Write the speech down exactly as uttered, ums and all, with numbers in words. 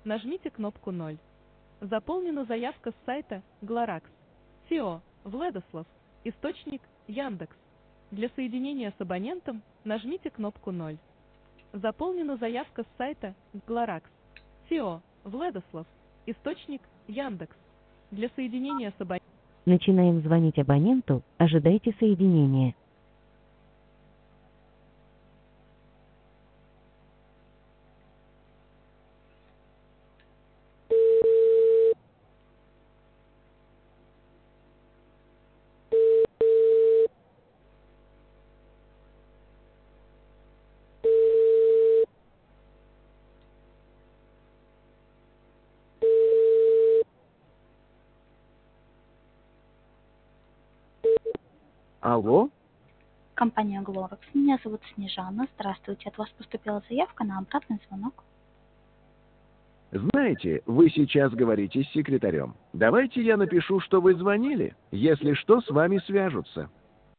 нажмите кнопку ноль. Заполнена заявка с сайта Глоракс. СИО Владислав. Источник Яндекс. Для соединения с абонентом нажмите кнопку ноль. Заполнена заявка с сайта Глоракс. СИО Владислав. Источник Яндекс. Для соединения с абонентом. Начинаем звонить абоненту, ожидайте соединения. Алло? Компания Глоракс. Меня зовут Снежана. Здравствуйте. От вас поступила заявка на обратный звонок. Знаете, вы сейчас говорите с секретарем. Давайте я напишу, что вы звонили. Если что, с вами свяжутся.